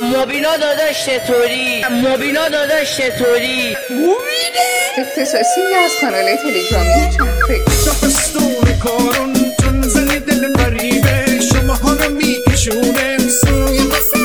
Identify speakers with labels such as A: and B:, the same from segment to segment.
A: مبینا داداش چطوری؟ مبینا داداش چطوری؟
B: اختصاصی از کانال تلگرامی چرخه.
C: تابستون کارون چون زنی دل غریبه شماها رو میکشونه سوی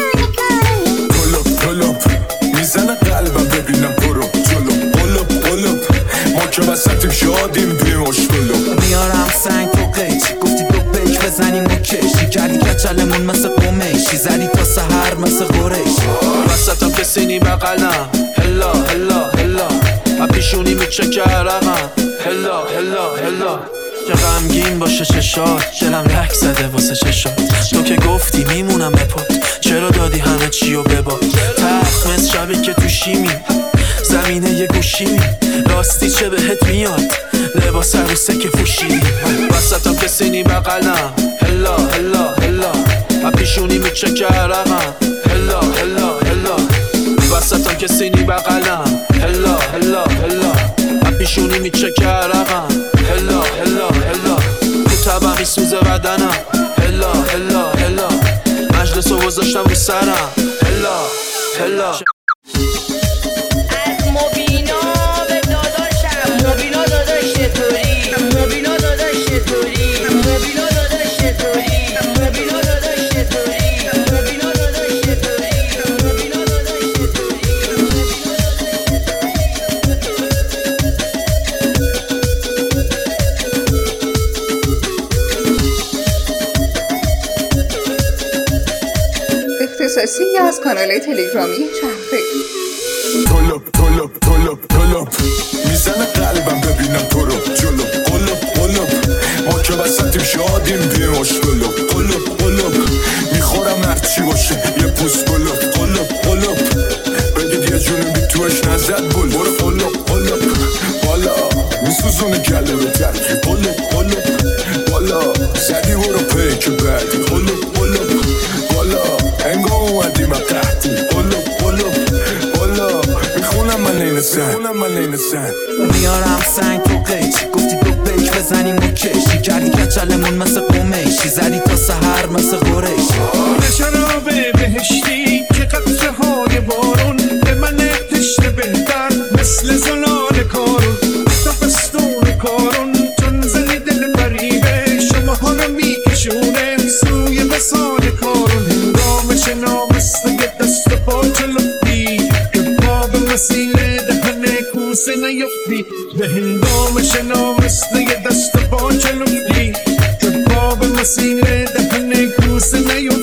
D: قلوب میزنه قلبم ببینم برو جلو قلوب ما که وسطیم شادیم بیماش قلوب
E: میارم سنگ تو قیچ گفتی دو پیک بزنیم و کشی کردی کچلمون مثل قمیشی زدی تا سهر مثل قریش
F: وسطم کسی نی بقلم هلا هلا هلا پیشونی میچکه عرقم هلا هلا هلا چه غمگین باشه چشات دلم رک زده واسه چشات تو که گفتی میمونم بپات چرا دادی همه چیو بباد تخت مثل شبی که تو شیمی زمینه یه گوشیمی راستی چه بهت میاد لباس عروسه که پوشیدی وسطم کسی نی بقلم هلا هلا هلا پیشونی میچکه عرقم هلا هلا هلا وسطم کسی نی بقلم هلا هلا هلا پیشونی میچکه عرقم هلا هلا هلا تو تبم میسوزه بدنم هلا هلا هلا مجلس رو گذاشتم رو سرم هلا هلا
A: از مبینا به داداشم مبینا داداش چطوری؟ مبینا داداش چطوری؟ مبینا داداش چطوری؟ مبینا داداش چطوری؟ مبینا داداش چطوری؟ مبینا داداش چطوری؟
B: اختصاصی از کانال تلگرامی چرخه.
D: قلوب میزنه قلبم ببینم برو جلو قلوب ما که وسطیم شادیم بیماش قلوب میخورم هرچی باشه یه پوست قلوب بگید یه جونی بی توش نزد بول برو قلوب بالا میسوزونه گله به ترکی قلوب بالا زدی برو پیک بعدی قلوب بالا انگاه اومدی من قهدی قلوب بالا میخونم من اینسن
E: میارم سنگ تو قیچ گفتی دو پیک بزنیم و کشی کردی کچلمون مثل قمیشی زدی تا سهر مثل قریش
C: شراب بهشتی که قطره های بارون به من تشنه بهتر مثل زلال کارون تابستون کارون چون زنی دل غریبه شماها رو میکشونه سوی وصال کارون هنگام شنا مثل یه دست پا چلفتی که پا به مسیله دهن کوسه نیفتی به هنگام شنا مثل یه دست پا چلفتی که پا به مسیله دهن کوسه نیفتی